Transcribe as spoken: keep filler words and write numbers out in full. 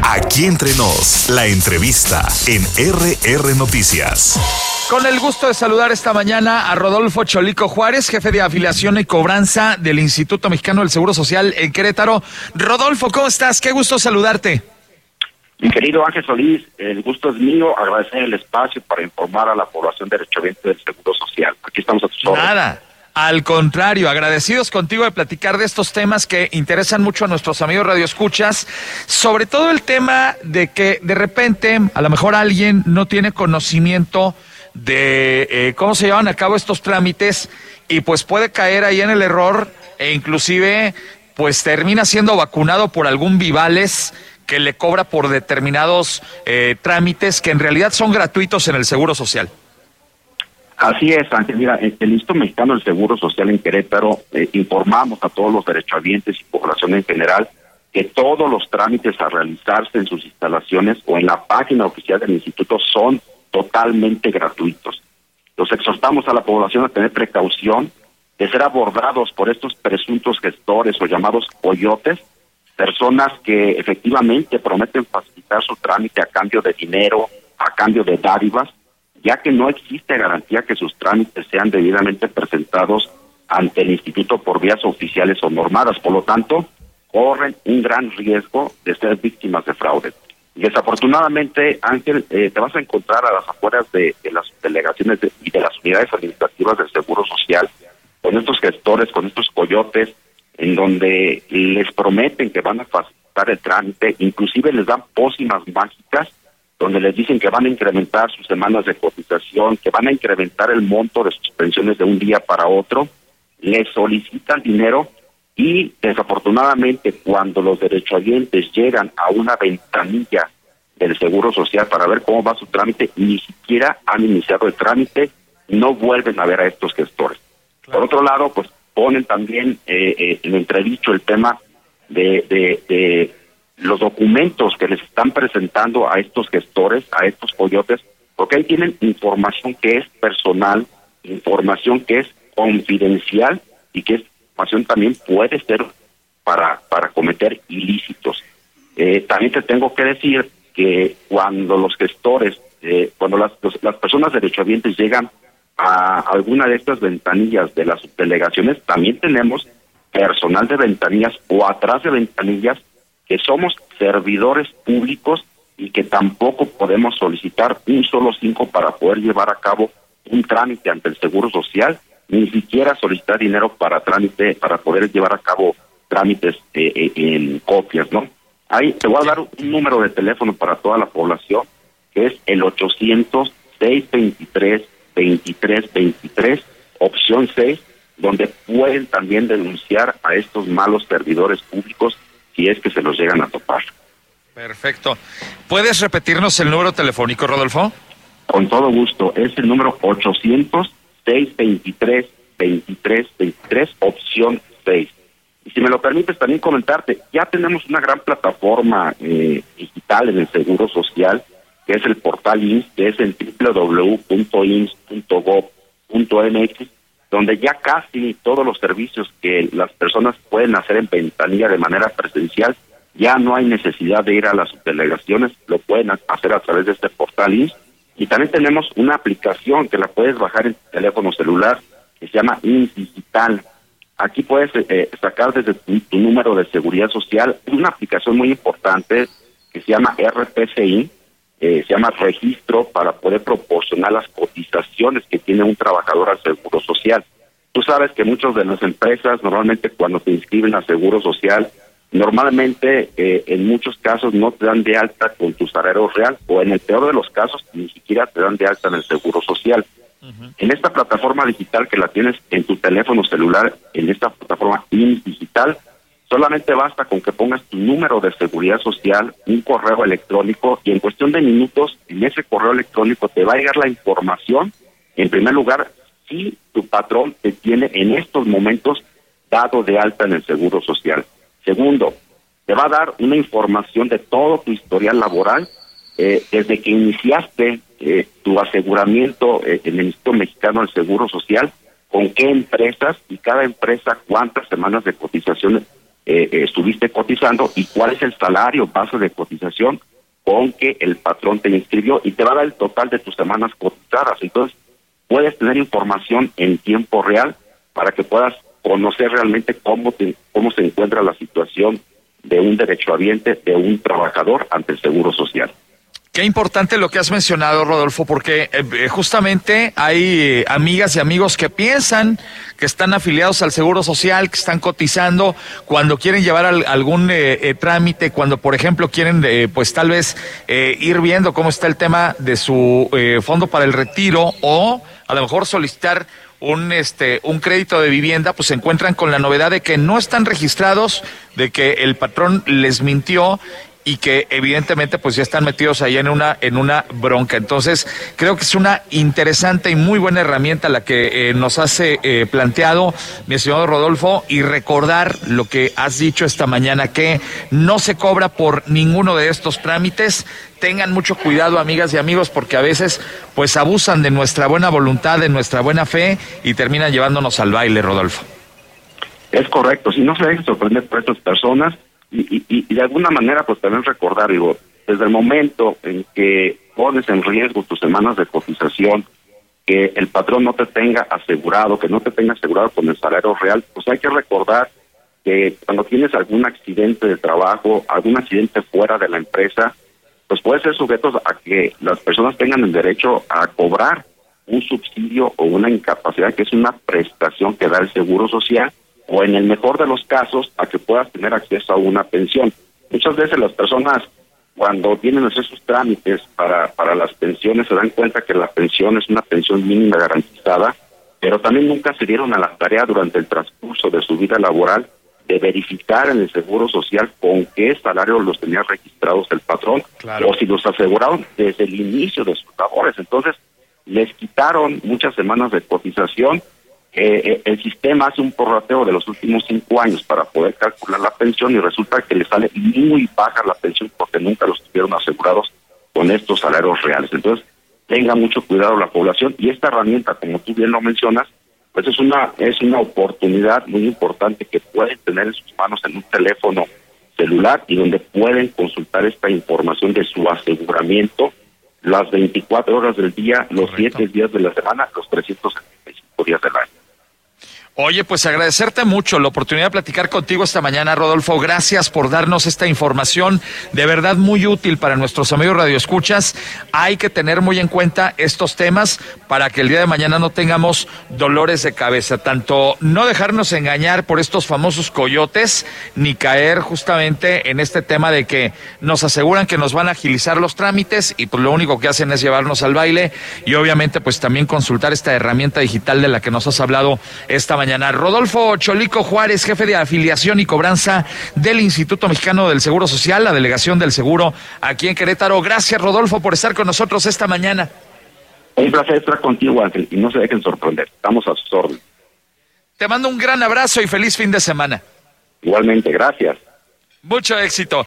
Aquí entre nos, la entrevista en R R Noticias. Con el gusto de saludar esta mañana a Rodolfo Cholico Juárez, jefe de afiliación y cobranza del Instituto Mexicano del Seguro Social en Querétaro. Rodolfo, ¿cómo estás? Qué gusto saludarte. Mi querido Ángel Solís, el gusto es mío, agradecer el espacio para informar a la población derechohabiente del Seguro Social. Aquí estamos a tus órdenes. Nada, al contrario, agradecidos contigo de platicar de estos temas que interesan mucho a nuestros amigos radioescuchas, sobre todo el tema de que de repente a lo mejor alguien no tiene conocimiento de eh, cómo se llevan a cabo estos trámites y pues puede caer ahí en el error e inclusive pues termina siendo vacunado por algún Vivales que le cobra por determinados eh, trámites que en realidad son gratuitos en el Seguro Social. Así es, Ángel. Mira, el Instituto Mexicano del Seguro Social en Querétaro eh, informamos a todos los derechohabientes y población en general que todos los trámites a realizarse en sus instalaciones o en la página oficial del instituto son totalmente gratuitos. Los exhortamos a la población a tener precaución de ser abordados por estos presuntos gestores o llamados coyotes, personas que efectivamente prometen facilitar su trámite a cambio de dinero, a cambio de dádivas, ya que no existe garantía que sus trámites sean debidamente presentados ante el instituto por vías oficiales o normadas. Por lo tanto, corren un gran riesgo de ser víctimas de fraude. Y desafortunadamente, Ángel, eh, te vas a encontrar a las afueras de, de las delegaciones de, y de las unidades administrativas del Seguro Social con estos gestores, con estos coyotes, en donde les prometen que van a facilitar el trámite, inclusive les dan pócimas mágicas, donde les dicen que van a incrementar sus semanas de cotización, que van a incrementar el monto de sus pensiones de un día para otro, les solicitan dinero y desafortunadamente cuando los derechohabientes llegan a una ventanilla del Seguro Social para ver cómo va su trámite, ni siquiera han iniciado el trámite, no vuelven a ver a estos gestores. Claro. Por otro lado, pues ponen también eh, eh, en entredicho el tema de, de, de los documentos que les están presentando a estos gestores, a estos coyotes, porque ahí tienen información que es personal, información que es confidencial y que esta información también puede ser para, para cometer ilícitos. Eh, también te tengo que decir que cuando los gestores, eh, cuando las, los, las personas derechohabientes llegan a alguna de estas ventanillas de las subdelegaciones, también tenemos personal de ventanillas o atrás de ventanillas que somos servidores públicos y que tampoco podemos solicitar un solo cinco para poder llevar a cabo un trámite ante el Seguro Social, ni siquiera solicitar dinero para trámite, para poder llevar a cabo trámites eh, eh, en copias, ¿no? Ahí te voy a dar un número de teléfono para toda la población, que es el ochocientos, seiscientos veintitrés, veintitrés veintitrés, opción seis, donde pueden también denunciar a estos malos servidores públicos si es que se los llegan a topar. Perfecto. ¿Puedes repetirnos el número telefónico, Rodolfo? Con todo gusto. Es el número ochocientos, seiscientos veintitrés, veintitrés veintitrés, opción seis. Y si me lo permites también comentarte, ya tenemos una gran plataforma eh, digital en el Seguro Social, que es el portal I M S S, que es el doble u doble u doble u punto i m s s punto gov punto m x, donde ya casi todos los servicios que las personas pueden hacer en ventanilla de manera presencial, ya no hay necesidad de ir a las delegaciones, lo pueden hacer a través de este portal I M S S. Y también tenemos una aplicación que la puedes bajar en tu teléfono celular, que se llama I M S S Digital. Aquí puedes eh, sacar desde tu, tu número de seguridad social una aplicación muy importante que se llama R P C I, eh, se llama Registro para poder proporcionar las cotizaciones que tiene un trabajador al Seguro Social. Tú sabes que muchas de las empresas, normalmente cuando te inscriben al Seguro Social, normalmente eh, en muchos casos no te dan de alta con tu salario real, o en el peor de los casos ni siquiera te dan de alta en el Seguro Social. Uh-huh. En esta plataforma digital que la tienes en tu teléfono celular, en esta plataforma I M S S Digital, solamente basta con que pongas tu número de seguridad social, un correo electrónico, y en cuestión de minutos, en ese correo electrónico te va a llegar la información, en primer lugar, si tu patrón te tiene en estos momentos dado de alta en el Seguro Social. Segundo, te va a dar una información de todo tu historial laboral, eh, desde que iniciaste eh, tu aseguramiento eh, en el Instituto Mexicano del Seguro Social, con qué empresas y cada empresa cuántas semanas de cotizaciones eh, estuviste cotizando y cuál es el salario base de cotización con que el patrón te inscribió, y te va a dar el total de tus semanas cotizadas. Entonces, puedes tener información en tiempo real para que puedas conocer realmente cómo te, cómo se encuentra la situación de un derechohabiente, de un trabajador ante el Seguro Social. Qué importante lo que has mencionado, Rodolfo, porque eh, justamente hay eh, amigas y amigos que piensan que están afiliados al Seguro Social, que están cotizando cuando quieren llevar al, algún eh, eh, trámite, cuando, por ejemplo, quieren, eh, pues tal vez eh, ir viendo cómo está el tema de su eh, fondo para el retiro, o a lo mejor solicitar un este un crédito de vivienda, pues se encuentran con la novedad de que no están registrados, de que el patrón les mintió y que evidentemente pues ya están metidos ahí en una en una bronca. Entonces, creo que es una interesante y muy buena herramienta la que eh, nos has eh, planteado, mi estimado Rodolfo, y recordar lo que has dicho esta mañana, que no se cobra por ninguno de estos trámites. Tengan mucho cuidado, amigas y amigos, porque a veces pues abusan de nuestra buena voluntad, de nuestra buena fe, y terminan llevándonos al baile, Rodolfo. Es correcto, si no se dejen sorprender por estas personas. Y, y, y de alguna manera, pues también recordar, digo, desde el momento en que pones en riesgo tus semanas de cotización, que el patrón no te tenga asegurado, que no te tenga asegurado con el salario real, pues hay que recordar que cuando tienes algún accidente de trabajo, algún accidente fuera de la empresa, pues puede ser sujetos a que las personas tengan el derecho a cobrar un subsidio o una incapacidad, que es una prestación que da el Seguro Social, o en el mejor de los casos, a que puedas tener acceso a una pensión. Muchas veces las personas, cuando vienen a hacer sus trámites para, para las pensiones, se dan cuenta que la pensión es una pensión mínima garantizada, pero también nunca se dieron a la tarea durante el transcurso de su vida laboral de verificar en el Seguro Social con qué salario los tenía registrados el patrón, claro, o si los aseguraron desde el inicio de sus labores. Entonces, les quitaron muchas semanas de cotización. Eh, el sistema hace un prorrateo de los últimos cinco años para poder calcular la pensión, y resulta que le sale muy baja la pensión porque nunca los tuvieron asegurados con estos salarios reales. Entonces, tenga mucho cuidado la población, y esta herramienta, como tú bien lo mencionas, pues es una es una oportunidad muy importante que pueden tener en sus manos en un teléfono celular, y donde pueden consultar esta información de su aseguramiento las veinticuatro horas del día, los siete días de la semana, los trescientos setenta y cinco días del año. Oye, pues agradecerte mucho la oportunidad de platicar contigo esta mañana, Rodolfo. Gracias por darnos esta información, de verdad muy útil para nuestros amigos radioescuchas. Hay que tener muy en cuenta estos temas para que el día de mañana no tengamos dolores de cabeza. Tanto no dejarnos engañar por estos famosos coyotes, ni caer justamente en este tema de que nos aseguran que nos van a agilizar los trámites, y pues lo único que hacen es llevarnos al baile. Y obviamente pues también consultar esta herramienta digital de la que nos has hablado esta mañana. Mañana. Rodolfo Cholico Juárez, jefe de afiliación y cobranza del Instituto Mexicano del Seguro Social, la delegación del seguro aquí en Querétaro. Gracias, Rodolfo, por estar con nosotros esta mañana. Un placer estar contigo, Ángel, y no se dejen sorprender. Estamos a sus órdenes. Te mando un gran abrazo y feliz fin de semana. Igualmente, gracias. Mucho éxito.